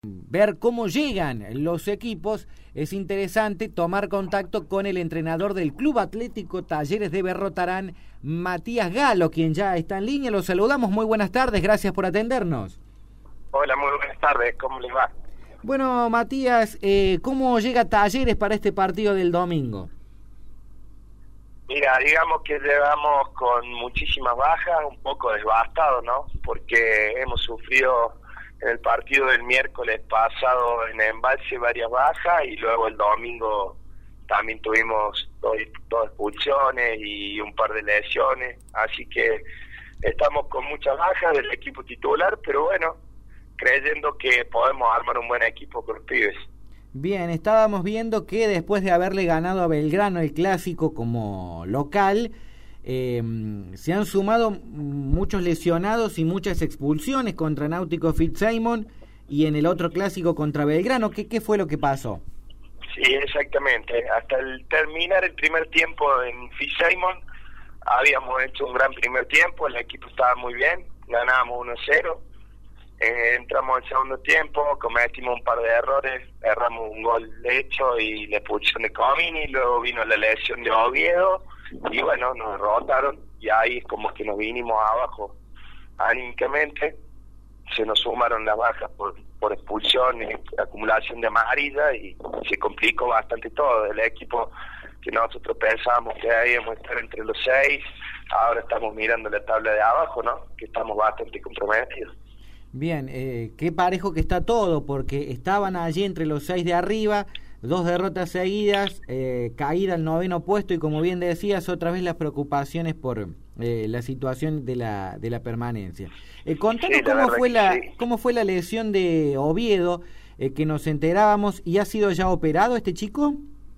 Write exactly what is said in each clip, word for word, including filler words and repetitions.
ver cómo llegan los equipos, es interesante tomar contacto con el entrenador del Club Atlético Talleres de Berrotarán, Matías Galo, quien ya está en línea. Los saludamos, muy buenas tardes, gracias por atendernos. Hola, muy buenas tardes, ¿cómo les va? Bueno, Matías, eh, ¿cómo llega Talleres para este partido del domingo? Mira, digamos que llegamos con muchísimas bajas, un poco devastados, ¿no? Porque hemos sufrido en el partido del miércoles pasado en Embalse varias bajas y luego el domingo también tuvimos dos, dos expulsiones y un par de lesiones, así que estamos con muchas bajas del equipo titular, pero bueno, creyendo que podemos armar un buen equipo con los pibes. Bien, estábamos viendo que después de haberle ganado a Belgrano el clásico como local, eh, se han sumado muchos lesionados y muchas expulsiones contra Náutico Fitzsimons y en el otro clásico contra Belgrano. ¿Qué, qué fue lo que pasó? Sí, exactamente. Hasta el terminar el primer tiempo en Fitzsimons habíamos hecho un gran primer tiempo, el equipo estaba muy bien, ganábamos uno cero. Eh, entramos al segundo tiempo, cometimos un par de errores, erramos un gol hecho y la expulsión de Comini, luego vino la lesión de Oviedo y bueno, nos derrotaron y ahí es como que nos vinimos abajo anímicamente, se nos sumaron las bajas por, por expulsiones, acumulación de amarilla y se complicó bastante todo. El equipo que nosotros pensábamos que debíamos estar entre los seis, ahora estamos mirando la tabla de abajo, ¿no? Que estamos bastante comprometidos. Bien, eh, qué parejo que está todo, porque estaban allí entre los seis de arriba, dos derrotas seguidas, eh, caída al noveno puesto y como bien decías, otra vez las preocupaciones por eh, la situación de la de la permanencia. Eh, contanos sí, cómo fue la sí. cómo fue la lesión de Oviedo, eh, que nos enterábamos, y ha sido ya operado este chico.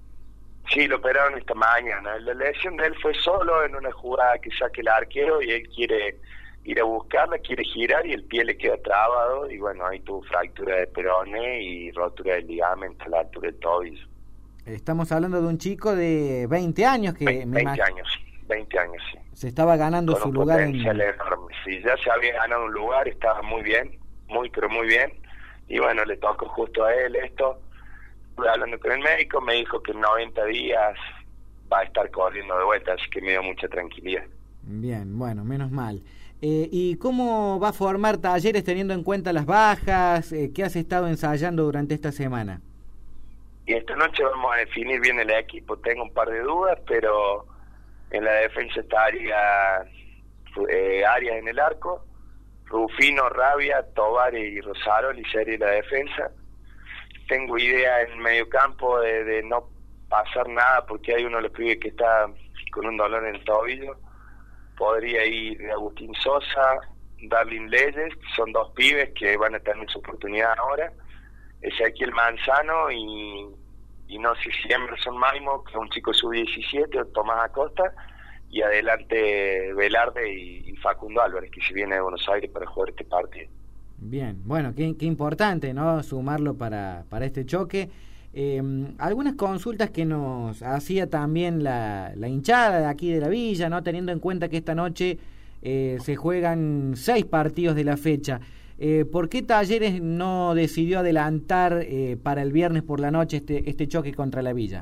Sí, lo operaron esta mañana. La lesión de él fue solo en una jugada que saque el arquero y él quiere ir a buscarla, quiere girar y el pie le queda trabado y bueno, ahí tuvo fractura de peroné y rotura del ligamento a la altura del tobillo. Estamos hablando de un chico de veinte años que veinte, me veinte años, veinte años, sí. Se estaba ganando con su un lugar en... enorme. Sí, ya se había ganado un lugar, estaba muy bien, muy pero muy bien y bueno, le tocó justo a él esto. Estuve hablando con el médico, me dijo que en noventa días va a estar corriendo de vuelta, así que me dio mucha tranquilidad. Bien, bueno, menos mal. Eh, ¿Y cómo va a formar Talleres teniendo en cuenta las bajas? Eh, ¿Qué has estado ensayando durante esta semana? Y esta noche vamos a definir bien el equipo. Tengo un par de dudas, pero en la defensa estaría eh, Arias en el arco, Rufino, Rabia, Tobar y Rosaroli sería la defensa. Tengo idea en medio campo de, de no pasar nada porque hay uno de los pibes que está con un dolor en el tobillo. Podría ir Agustín Sosa, Darlin Leyes, son dos pibes que van a tener su oportunidad ahora. Ezequiel Manzano y, y no sé si Emerson Maimo, que es un chico sub diecisiete, o Tomás Acosta, y adelante Velarde y, y Facundo Álvarez, que se viene de Buenos Aires para jugar este partido. Bien, bueno, qué, qué importante, ¿no? Sumarlo para, para este choque. Eh, algunas consultas que nos hacía también la, la hinchada de aquí de la villa, ¿no? Teniendo en cuenta que esta noche eh, se juegan seis partidos de la fecha. Eh, ¿Por qué Talleres no decidió adelantar eh, para el viernes por la noche este, este choque contra la villa?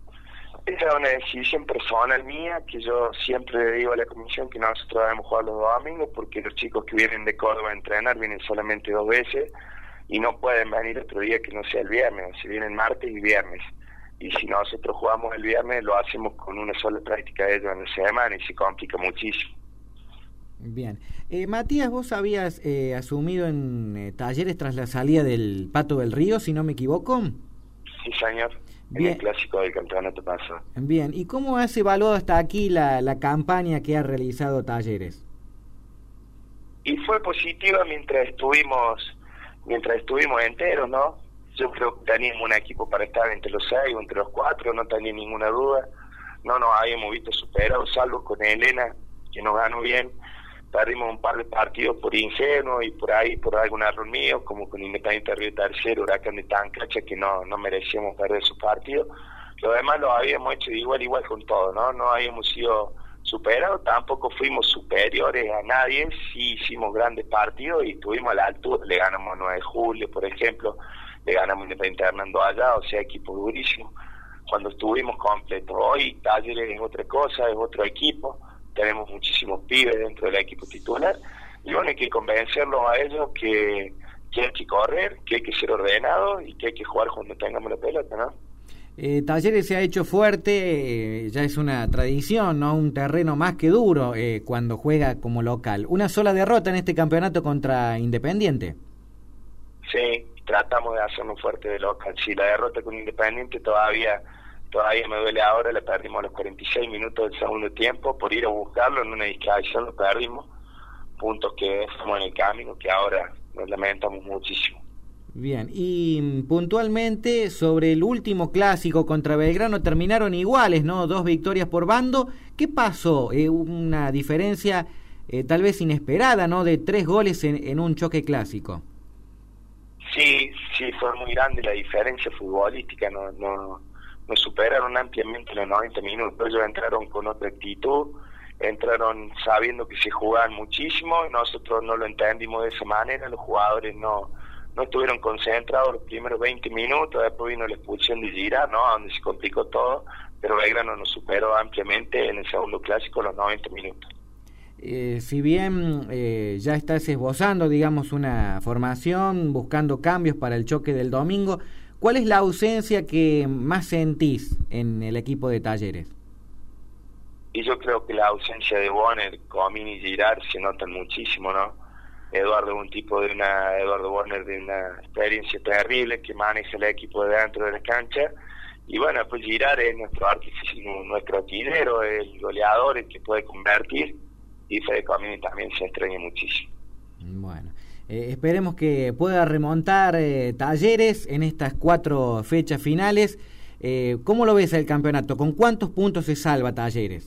Esa es una decisión personal mía, que yo siempre le digo a la comisión que nosotros debemos jugar los domingos, porque los chicos que vienen de Córdoba a entrenar vienen solamente dos veces, y no pueden venir otro día que no sea el viernes, se vienen martes y viernes. Y si nosotros jugamos el viernes, lo hacemos con una sola práctica de ellos en la semana y se complica muchísimo. Bien. Eh, Matías, vos habías eh, asumido en eh, Talleres tras la salida del Pato del Río, si no me equivoco. Sí, señor. Bien. En el clásico del campeonato pasado. Bien. ¿Y cómo has evaluado hasta aquí la, la campaña que ha realizado Talleres? Y fue positiva mientras estuvimos... mientras estuvimos enteros, ¿no? Yo creo que teníamos un equipo para estar entre los seis o entre los cuatro, no tenía ninguna duda. No nos habíamos visto superados, salvo con Elena, que nos ganó bien. Perdimos un par de partidos por ingenuo y por ahí, por algún error mío, como con Independiente Río Tercero, Huracán de Tancacha, que no, no merecíamos perder esos partidos. Lo demás lo habíamos hecho igual, igual con todo, ¿no? No habíamos sido superados, tampoco fuimos superiores a nadie, sí hicimos grandes partidos y estuvimos a la altura, le ganamos a nueve de julio, por ejemplo, le ganamos a Independiente Hernando allá, o sea, equipo durísimo, cuando estuvimos completos. Hoy Talleres es otra cosa, es otro equipo, tenemos muchísimos pibes dentro del equipo titular, y bueno, hay que convencerlos a ellos que, que hay que correr, que hay que ser ordenado y que hay que jugar cuando tengamos la pelota, ¿no? Eh, Talleres se ha hecho fuerte, eh, ya es una tradición, ¿no? Un terreno más que duro eh, cuando juega como local. Una sola derrota en este campeonato contra Independiente. Sí, tratamos de hacernos fuerte de local. Sí, la derrota con Independiente todavía todavía me duele ahora, la perdimos a los cuarenta y seis minutos del segundo tiempo, por ir a buscarlo en una distracción lo perdimos, puntos que estamos en el camino, que ahora nos lamentamos muchísimo. Bien, y puntualmente sobre el último clásico contra Belgrano terminaron iguales, ¿no? Dos victorias por bando. ¿Qué pasó? Eh, una diferencia eh, tal vez inesperada, ¿no? De tres goles en, en un choque clásico. Sí, sí, fue muy grande la diferencia futbolística, no, no, nos superaron ampliamente los noventa minutos. Ellos entraron con otra actitud, entraron sabiendo que se jugaban muchísimo, nosotros no lo entendimos de esa manera, los jugadores no no estuvieron concentrados los primeros veinte minutos, después vino la expulsión de Gira, ¿no? Donde se complicó todo, pero Belgrano nos superó ampliamente en el segundo clásico los noventa minutos. Eh, si bien eh, ya estás esbozando, digamos, una formación, buscando cambios para el choque del domingo, ¿cuál es la ausencia que más sentís en el equipo de Talleres? Y yo creo que la ausencia de Bonner, Comín y Girard se notan muchísimo, ¿no? Eduardo es un tipo de una, Eduardo Bonner de una experiencia terrible que maneja el equipo de dentro de la cancha, y bueno, pues Girard es nuestro artífice, nuestro artillero, el goleador, el que puede convertir, y Fede Comín también se extraña muchísimo. Bueno, eh, esperemos que pueda remontar eh, Talleres en estas cuatro fechas finales. Eh, ¿Cómo lo ves el campeonato? ¿Con cuántos puntos se salva Talleres?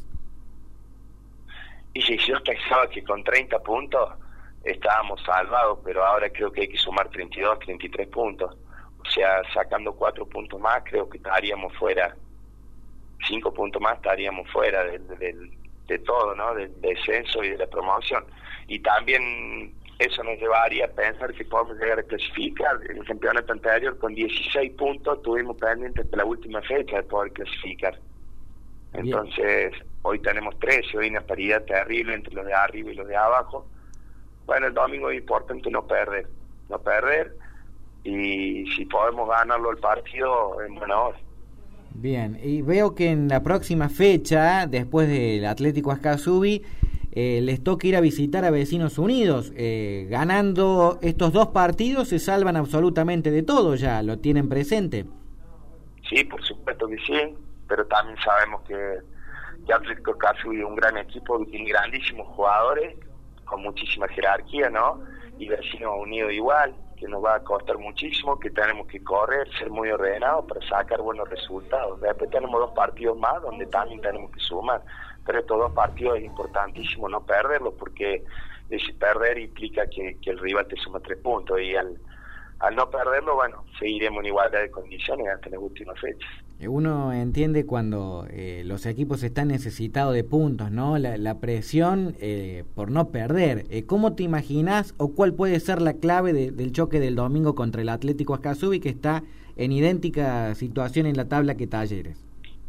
Y si yo pensaba que con treinta puntos estábamos salvados, pero ahora creo que hay que sumar treinta y dos, treinta y tres puntos. O sea, sacando cuatro puntos más, creo que estaríamos fuera, cinco puntos más estaríamos fuera del, del, de todo, ¿no? Del descenso y de la promoción. Y también eso nos llevaría a pensar que podemos llegar a clasificar. En el campeonato anterior, con dieciséis puntos, tuvimos pendientes hasta la última fecha de poder clasificar. Entonces, bien, hoy tenemos trece, hoy hay una paridad terrible entre los de arriba y los de abajo. Bueno, el domingo es importante no perder, no perder, y si podemos ganarlo el partido, en buena hora. Bien, y veo que en la próxima fecha, después del Atlético Ascasubi, eh, les toca ir a visitar a Vecinos Unidos. Eh, ganando estos dos partidos se salvan absolutamente de todo, ya lo tienen presente. Sí, por supuesto que sí, pero también sabemos que, que Atlético Ascasubi es un gran equipo, que tiene grandísimos jugadores, con muchísima jerarquía, ¿no? Y Vecinos Unidos igual, que nos va a costar muchísimo, que tenemos que correr, ser muy ordenados para sacar buenos resultados. Después tenemos dos partidos más donde también tenemos que sumar, pero estos dos partidos es importantísimo no perderlos, porque ese perder implica que, que el rival te suma tres puntos, y al, al no perderlo, bueno, seguiremos en igualdad de condiciones hasta las últimas fechas. Uno entiende cuando eh, los equipos están necesitados de puntos, ¿no? La, la presión eh, por no perder. Eh, ¿Cómo te imaginas o cuál puede ser la clave de, del choque del domingo contra el Atlético Ascasubi, que está en idéntica situación en la tabla que Talleres?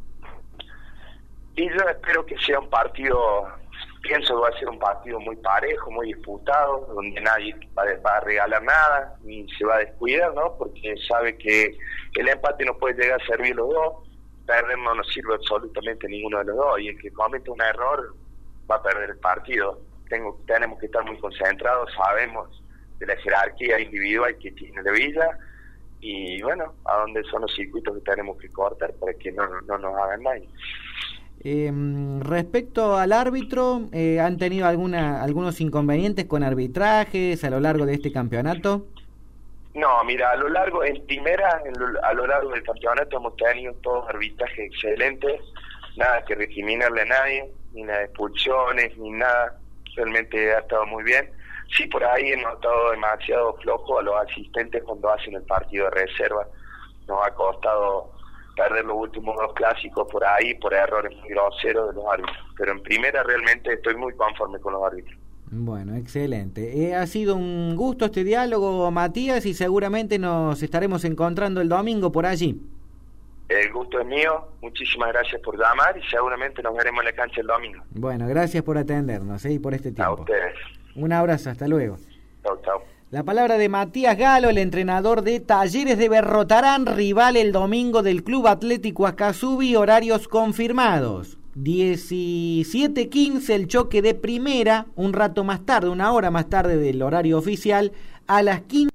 Y yo espero que sea un partido, pienso que va a ser un partido muy parejo, muy disputado, donde nadie va a, va a regalar nada, ni se va a descuidar, ¿no? Porque sabe que el empate nos puede llegar a servir los dos, perder no nos sirve absolutamente ninguno de los dos, y el que comete un error va a perder el partido. Tengo, tenemos que estar muy concentrados, sabemos de la jerarquía individual que tiene la Villa, y bueno, a dónde son los circuitos que tenemos que cortar para que no, no nos hagan daño. Eh, respecto al árbitro, eh, ¿han tenido alguna algunos inconvenientes con arbitrajes a lo largo de este campeonato? No, mira, a lo largo, en primera, en lo, a lo largo del campeonato hemos tenido todos arbitrajes excelentes, nada que recriminarle a nadie, ni nada de expulsiones, ni nada, realmente ha estado muy bien. Sí, por ahí hemos estado demasiado flojo a los asistentes cuando hacen el partido de reserva, nos ha costado perder los últimos dos clásicos por ahí, por errores muy groseros de los árbitros. Pero en primera realmente estoy muy conforme con los árbitros. Bueno, excelente. Eh, ha sido un gusto este diálogo, Matías, y seguramente nos estaremos encontrando el domingo por allí. El gusto es mío, muchísimas gracias por llamar y seguramente nos veremos en la cancha el domingo. Bueno, gracias por atendernos ¿eh? y por este tiempo. A ustedes. Un abrazo, hasta luego. Chau, chau. La palabra de Matías Galo, el entrenador de Talleres de Berrotarán, rival el domingo del Club Atlético Ascasubi, horarios confirmados. diecisiete quince el choque de primera, un rato más tarde, una hora más tarde del horario oficial, a las quince.